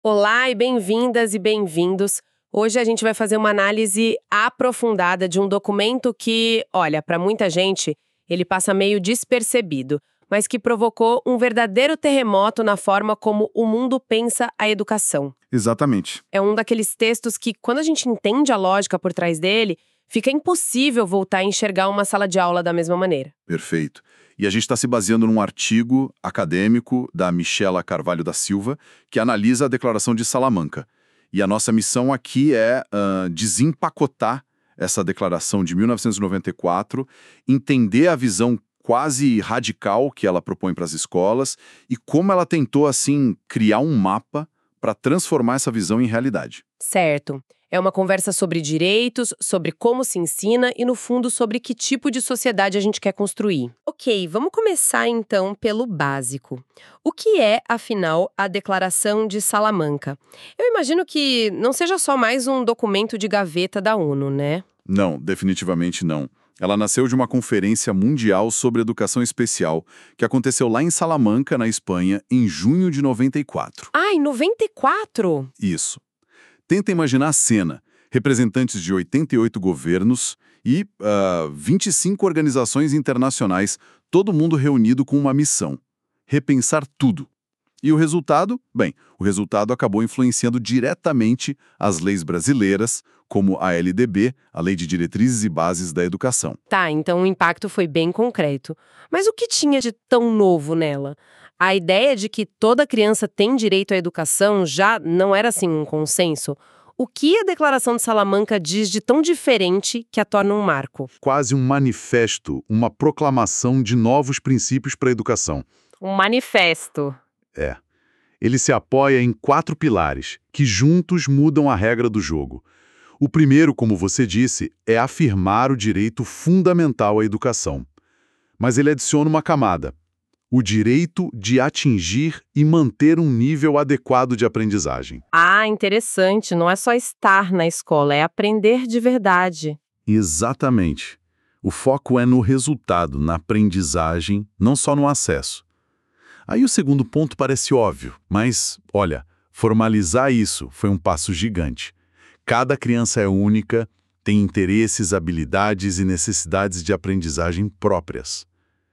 Olá e bem-vindas e bem-vindos. Hoje a gente vai fazer uma análise aprofundada de um documento que, olha, para muita gente, ele passa meio despercebido, mas que provocou um verdadeiro terremoto na forma como o mundo pensa a educação. Exatamente. É um daqueles textos que, quando a gente entende a lógica por trás dele, fica impossível voltar a enxergar uma sala de aula da mesma maneira. Perfeito. E a gente está se baseando num artigo acadêmico da Michela Carvalho da Silva, que analisa a Declaração de Salamanca. E a nossa missão aqui é desempacotar essa declaração de 1994, entender a visão quase radical que ela propõe para as escolas e como ela tentou, assim, criar um mapa para transformar essa visão em realidade. Certo. É uma conversa sobre direitos, sobre como se ensina e, no fundo, sobre que tipo de sociedade a gente quer construir. Ok, vamos começar então pelo básico. O que é, afinal, a Declaração de Salamanca? Eu imagino que não seja só mais um documento de gaveta da ONU, né? Não, definitivamente não. Ela nasceu de uma conferência mundial sobre educação especial, que aconteceu lá em Salamanca, na Espanha, em junho de 94. Ah, em 94? Isso. Tenta imaginar a cena. Representantes de 88 governos e 25 organizações internacionais, todo mundo reunido com uma missão: repensar tudo. E o resultado? Bem, o resultado acabou influenciando diretamente as leis brasileiras, como a LDB, a Lei de Diretrizes e Bases da Educação. Tá, então o impacto foi bem concreto. Mas o que tinha de tão novo nela? A ideia de que toda criança tem direito à educação já não era assim um consenso? O que a Declaração de Salamanca diz de tão diferente que a torna um marco? Quase um manifesto, uma proclamação de novos princípios para a educação. Um manifesto. É. Ele se apoia em 4 pilares, que juntos mudam a regra do jogo. O primeiro, como você disse, é afirmar o direito fundamental à educação. Mas ele adiciona uma camada: o direito de atingir e manter um nível adequado de aprendizagem. Ah, interessante. Não é só estar na escola, é aprender de verdade. Exatamente. O foco é no resultado, na aprendizagem, não só no acesso. Aí o segundo ponto parece óbvio, mas, olha, formalizar isso foi um passo gigante. Cada criança é única, tem interesses, habilidades e necessidades de aprendizagem próprias.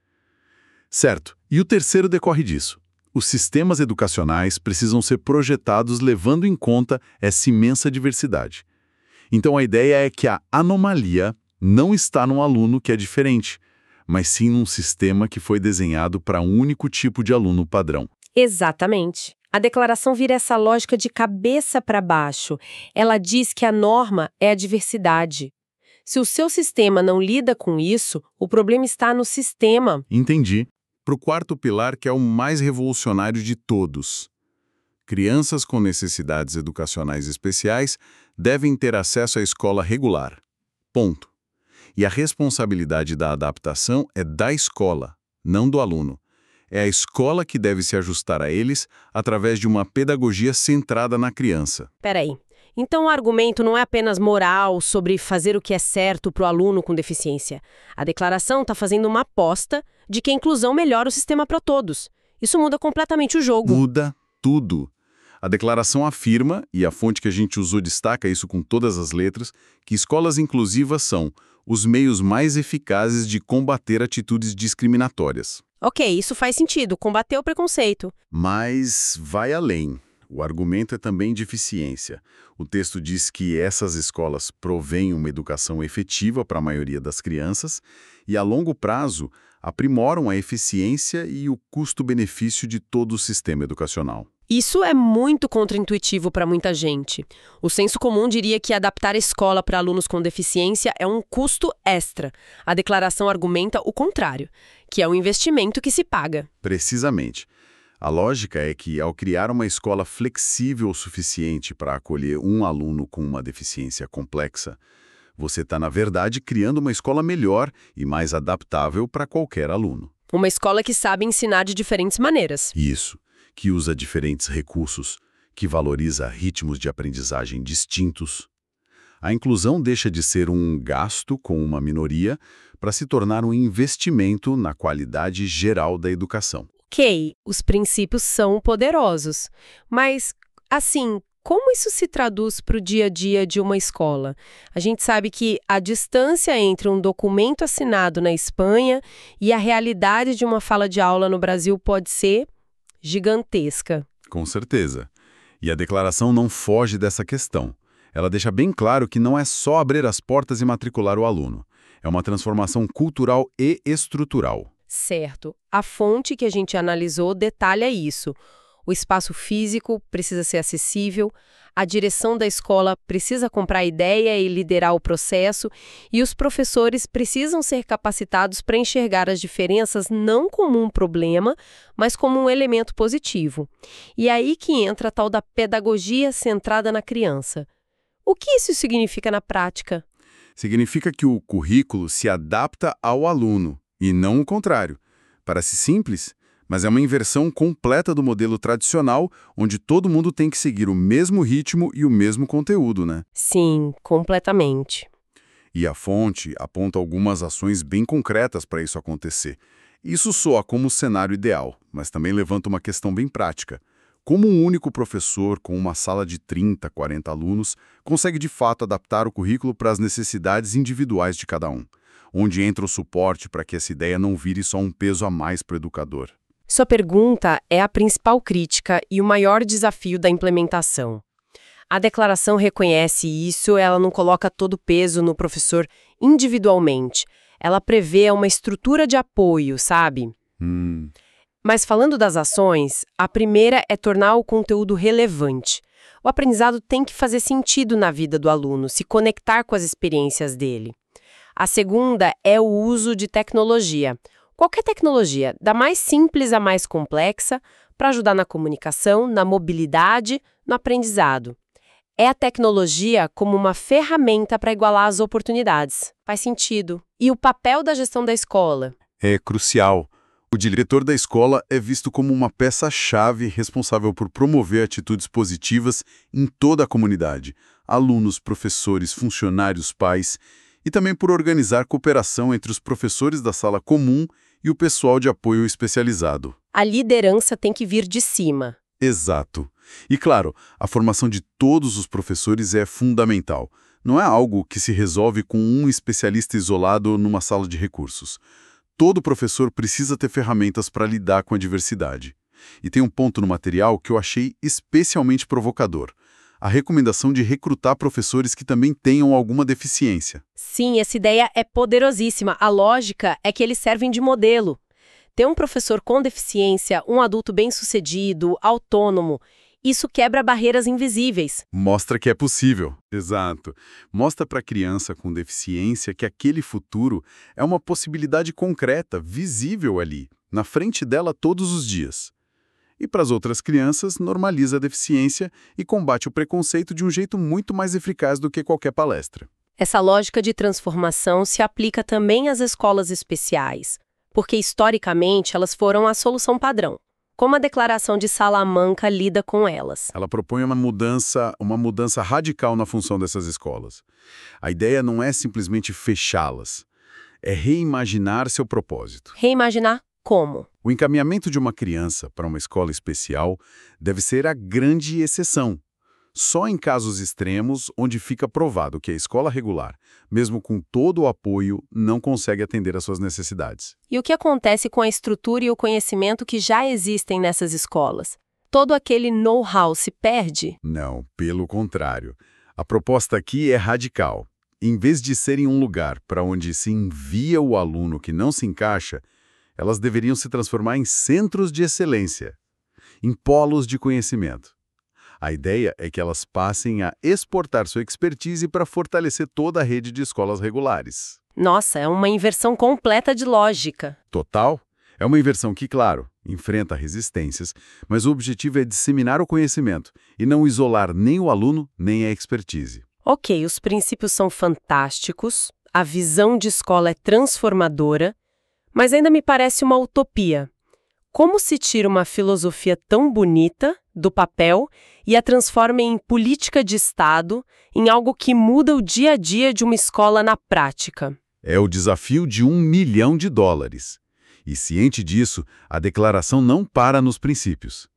Certo. E o terceiro decorre disso. Os sistemas educacionais precisam ser projetados levando em conta essa imensa diversidade. Então a ideia é que a anomalia não está num aluno que é diferente, mas sim num sistema que foi desenhado para um único tipo de aluno padrão. Exatamente. A declaração vira essa lógica de cabeça para baixo. Ela diz que a norma é a diversidade. Se o seu sistema não lida com isso, o problema está no sistema. Entendi. Para o quarto pilar, que é o mais revolucionário de todos. Crianças com necessidades educacionais especiais devem ter acesso à escola regular. Ponto. E a responsabilidade da adaptação é da escola, não do aluno. É a escola que deve se ajustar a eles através de uma pedagogia centrada na criança. Peraí. Então o argumento não é apenas moral sobre fazer o que é certo para o aluno com deficiência. A declaração está fazendo uma aposta de que a inclusão melhora o sistema para todos. Isso muda completamente o jogo. Muda tudo. A declaração afirma, e a fonte que a gente usou destaca isso com todas as letras, que escolas inclusivas são os meios mais eficazes de combater atitudes discriminatórias. Ok, isso faz sentido, combater o preconceito. Mas vai além. O argumento é também de eficiência. O texto diz que essas escolas provêm uma educação efetiva para a maioria das crianças e, a longo prazo, aprimoram a eficiência e o custo-benefício de todo o sistema educacional. Isso é muito contraintuitivo para muita gente. O senso comum diria que adaptar a escola para alunos com deficiência é um custo extra. A declaração argumenta o contrário, que é um investimento que se paga. Precisamente. A lógica é que, ao criar uma escola flexível o suficiente para acolher um aluno com uma deficiência complexa, você está, na verdade, criando uma escola melhor e mais adaptável para qualquer aluno. Uma escola que sabe ensinar de diferentes maneiras. Isso. Que usa diferentes recursos, que valoriza ritmos de aprendizagem distintos. A inclusão deixa de ser um gasto com uma minoria para se tornar um investimento na qualidade geral da educação. Ok, os princípios são poderosos, mas Assim, como isso se traduz para o dia a dia de uma escola? A gente sabe que a distância entre um documento assinado na Espanha e a realidade de uma sala de aula no Brasil pode ser gigantesca. Com certeza. E a declaração não foge dessa questão. Ela deixa bem claro que não é só abrir as portas e matricular o aluno. É uma transformação cultural e estrutural. Certo. A fonte que a gente analisou detalha isso. O espaço físico precisa ser acessível, a direção da escola precisa comprar a ideia e liderar o processo, e os professores precisam ser capacitados para enxergar as diferenças não como um problema, mas como um elemento positivo. E é aí que entra a tal da pedagogia centrada na criança. O que isso significa na prática? Significa que o currículo se adapta ao aluno, e não o contrário. Parece simples, mas é uma inversão completa do modelo tradicional, onde todo mundo tem que seguir o mesmo ritmo e o mesmo conteúdo, né? Sim, completamente. E a fonte aponta algumas ações bem concretas para isso acontecer. Isso soa como o cenário ideal, mas também levanta uma questão bem prática. Como um único professor, com uma sala de 30, 40 alunos, consegue de fato adaptar o currículo para as necessidades individuais de cada um? Onde entra o suporte para que essa ideia não vire só um peso a mais para o educador? Sua pergunta é a principal crítica e o maior desafio da implementação. A declaração reconhece isso, ela não coloca todo o peso no professor individualmente. Ela prevê uma estrutura de apoio, sabe? Mas falando das ações, a primeira é tornar o conteúdo relevante. O aprendizado tem que fazer sentido na vida do aluno, se conectar com as experiências dele. A segunda é o uso de tecnologia. Qualquer tecnologia, da mais simples à mais complexa, para ajudar na comunicação, na mobilidade, no aprendizado. É a tecnologia como uma ferramenta para igualar as oportunidades. Faz sentido. E o papel da gestão da escola? É crucial. O diretor da escola é visto como uma peça-chave responsável por promover atitudes positivas em toda a comunidade, alunos, professores, funcionários, pais, e também por organizar cooperação entre os professores da sala comum e o pessoal de apoio especializado. A liderança tem que vir de cima. Exato. E claro, a formação de todos os professores é fundamental. Não é algo que se resolve com um especialista isolado numa sala de recursos. Todo professor precisa ter ferramentas para lidar com a diversidade. E tem um ponto no material que eu achei especialmente provocador: a recomendação de recrutar professores que também tenham alguma deficiência. Sim, essa ideia é poderosíssima. A lógica é que eles servem de modelo. Ter um professor com deficiência, um adulto bem-sucedido, autônomo, isso quebra barreiras invisíveis. Mostra que é possível. Exato. Mostra para a criança com deficiência que aquele futuro é uma possibilidade concreta, visível ali, na frente dela todos os dias. E para as outras crianças, normaliza a deficiência e combate o preconceito de um jeito muito mais eficaz do que qualquer palestra. Essa lógica de transformação se aplica também às escolas especiais, porque historicamente elas foram a solução padrão. Como a Declaração de Salamanca lida com elas? Ela propõe uma mudança radical na função dessas escolas. A ideia não é simplesmente fechá-las, é reimaginar seu propósito. Reimaginar como? O encaminhamento de uma criança para uma escola especial deve ser a grande exceção. Só em casos extremos, onde fica provado que a escola regular, mesmo com todo o apoio, não consegue atender às suas necessidades. E o que acontece com a estrutura e o conhecimento que já existem nessas escolas? Todo aquele know-how se perde? Não, pelo contrário. A proposta aqui é radical. Em vez de serem um lugar para onde se envia o aluno que não se encaixa, elas deveriam se transformar em centros de excelência, em polos de conhecimento. A ideia é que elas passem a exportar sua expertise para fortalecer toda a rede de escolas regulares. Nossa, é uma inversão completa de lógica. Total? É uma inversão que, claro, enfrenta resistências, mas o objetivo é disseminar o conhecimento e não isolar nem o aluno, nem a expertise. Ok, os princípios são fantásticos, a visão de escola é transformadora, mas ainda me parece uma utopia. Como se tira uma filosofia tão bonita do papel e a transforma em política de Estado, em algo que muda o dia a dia de uma escola na prática? É o desafio de $1 milhão. E ciente disso, a declaração não para nos princípios.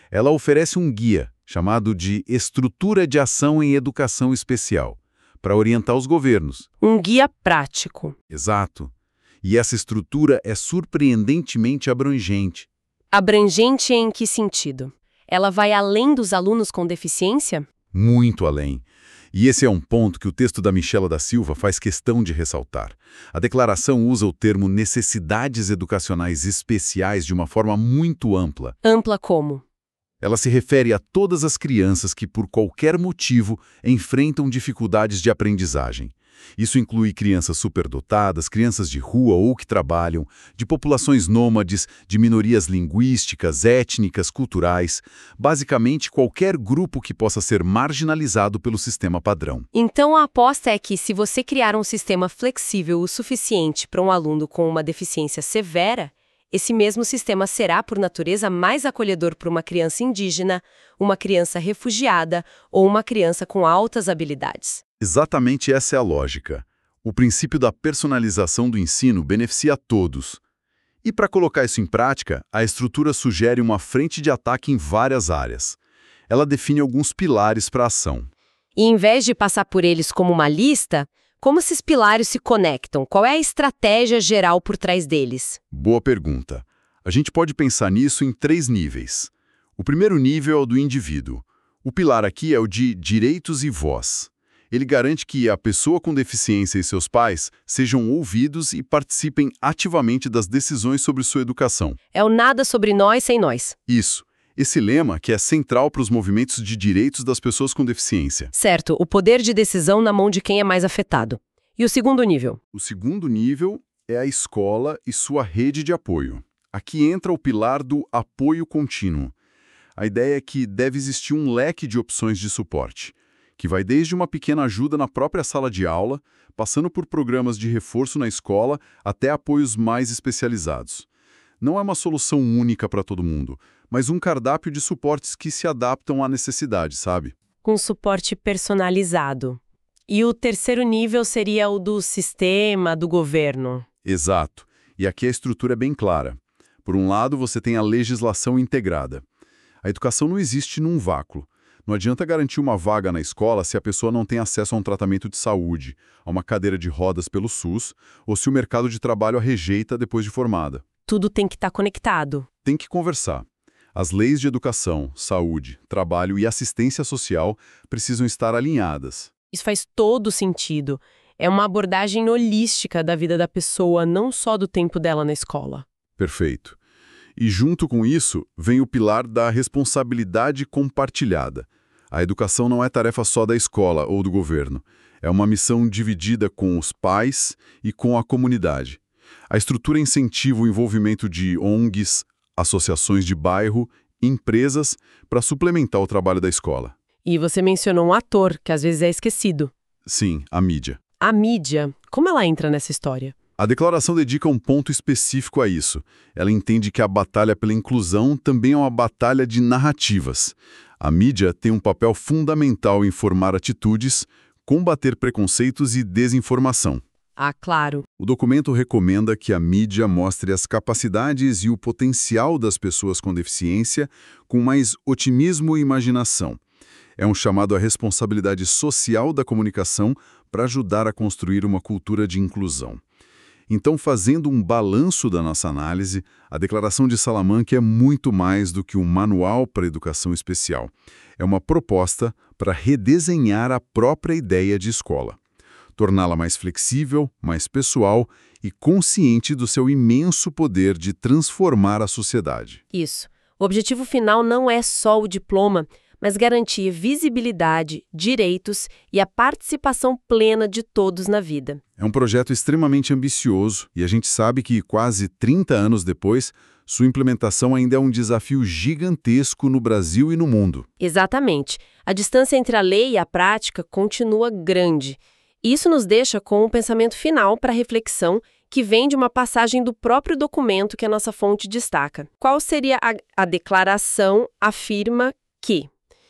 Ela oferece um guia, chamado de Estrutura de Ação em Educação Especial, para orientar os governos. Um guia prático. Exato. E essa estrutura é surpreendentemente abrangente. Abrangente em que sentido? Ela vai além dos alunos com deficiência? Muito além. E esse é um ponto que o texto da Michela da Silva faz questão de ressaltar. A declaração usa o termo necessidades educacionais especiais de uma forma muito ampla. Ampla como? Ela se refere a todas as crianças que, por qualquer motivo, enfrentam dificuldades de aprendizagem. Isso inclui crianças superdotadas, crianças de rua ou que trabalham, de populações nômades, de minorias linguísticas, étnicas, culturais, basicamente qualquer grupo que possa ser marginalizado pelo sistema padrão. Então a aposta é que, se você criar um sistema flexível o suficiente para um aluno com uma deficiência severa, esse mesmo sistema será, por natureza, mais acolhedor para uma criança indígena, uma criança refugiada ou uma criança com altas habilidades. Exatamente essa é a lógica. O princípio da personalização do ensino beneficia a todos. E para colocar isso em prática, a estrutura sugere uma frente de ataque em várias áreas. Ela define alguns pilares para a ação. E em vez de passar por eles como uma lista, como esses pilares se conectam? Qual é a estratégia geral por trás deles? Boa pergunta. A gente pode pensar nisso em 3 níveis. O primeiro nível é o do indivíduo. O pilar aqui é o de direitos e voz. Ele garante que a pessoa com deficiência e seus pais sejam ouvidos e participem ativamente das decisões sobre sua educação. É o nada sobre nós sem nós. Isso. Esse lema que é central para os movimentos de direitos das pessoas com deficiência. Certo, o poder de decisão na mão de quem é mais afetado. E o segundo nível? O segundo nível é a escola e sua rede de apoio. Aqui entra o pilar do apoio contínuo. A ideia é que deve existir um leque de opções de suporte, que vai desde uma pequena ajuda na própria sala de aula, passando por programas de reforço na escola, até apoios mais especializados. Não é uma solução única para todo mundo, mas um cardápio de suportes que se adaptam à necessidade, sabe? Com suporte personalizado. E o terceiro nível seria o do sistema, do governo. Exato. E aqui a estrutura é bem clara. Por um lado, você tem a legislação integrada. A educação não existe num vácuo. Não adianta garantir uma vaga na escola se a pessoa não tem acesso a um tratamento de saúde, a uma cadeira de rodas pelo SUS, ou se o mercado de trabalho a rejeita depois de formada. Tudo tem que estar conectado. Tem que conversar. As leis de educação, saúde, trabalho e assistência social precisam estar alinhadas. Isso faz todo sentido. É uma abordagem holística da vida da pessoa, não só do tempo dela na escola. Perfeito. E junto com isso, vem o pilar da responsabilidade compartilhada. A educação não é tarefa só da escola ou do governo. É uma missão dividida com os pais e com a comunidade. A estrutura incentiva o envolvimento de ONGs, associações de bairro, empresas, para suplementar o trabalho da escola. E você mencionou um ator, que às vezes é esquecido. Sim, a mídia. A mídia, como ela entra nessa história? A declaração dedica um ponto específico a isso. Ela entende que a batalha pela inclusão também é uma batalha de narrativas. A mídia tem um papel fundamental em formar atitudes, combater preconceitos e desinformação. Ah, claro. O documento recomenda que a mídia mostre as capacidades e o potencial das pessoas com deficiência com mais otimismo e imaginação. É um chamado à responsabilidade social da comunicação para ajudar a construir uma cultura de inclusão. Então, fazendo um balanço da nossa análise, a Declaração de Salamanca é muito mais do que um manual para a educação especial. É uma proposta para redesenhar a própria ideia de escola, torná-la mais flexível, mais pessoal e consciente do seu imenso poder de transformar a sociedade. Isso. O objetivo final não é só o diploma, mas garantir visibilidade, direitos e a participação plena de todos na vida. É um projeto extremamente ambicioso e a gente sabe que, quase 30 anos depois, sua implementação ainda é um desafio gigantesco no Brasil e no mundo. Exatamente. A distância entre a lei e a prática continua grande. Isso nos deixa com um pensamento final para reflexão que vem de uma passagem do próprio documento que a nossa fonte destaca. Qual seria a declaração afirma que,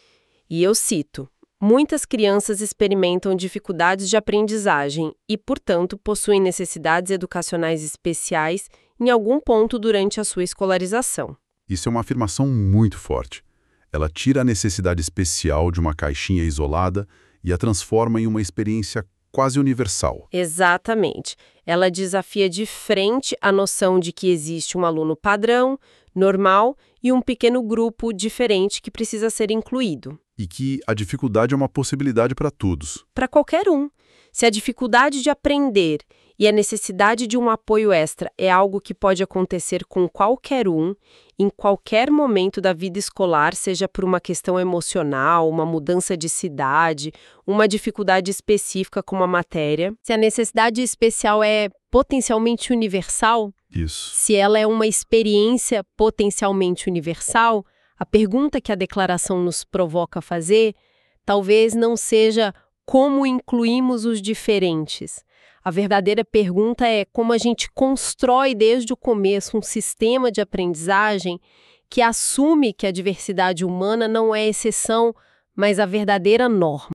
e eu cito, muitas crianças experimentam dificuldades de aprendizagem e, portanto, possuem necessidades educacionais especiais em algum ponto durante a sua escolarização. Isso é uma afirmação muito forte. Ela tira a necessidade especial de uma caixinha isolada e a transforma em uma experiência quase universal. Exatamente. Ela desafia de frente a noção de que existe um aluno padrão, normal e um pequeno grupo diferente que precisa ser incluído. E que a dificuldade é uma possibilidade para todos. Para qualquer um. Se a dificuldade de aprender e a necessidade de um apoio extra é algo que pode acontecer com qualquer um, em qualquer momento da vida escolar, seja por uma questão emocional, uma mudança de cidade, uma dificuldade específica com uma matéria, se a necessidade especial é potencialmente universal, Isso. se ela é uma experiência potencialmente universal, a pergunta que a declaração nos provoca a fazer talvez não seja como incluímos os diferentes. A verdadeira pergunta é como a gente constrói desde o começo um sistema de aprendizagem que assume que a diversidade humana não é exceção, mas a verdadeira norma.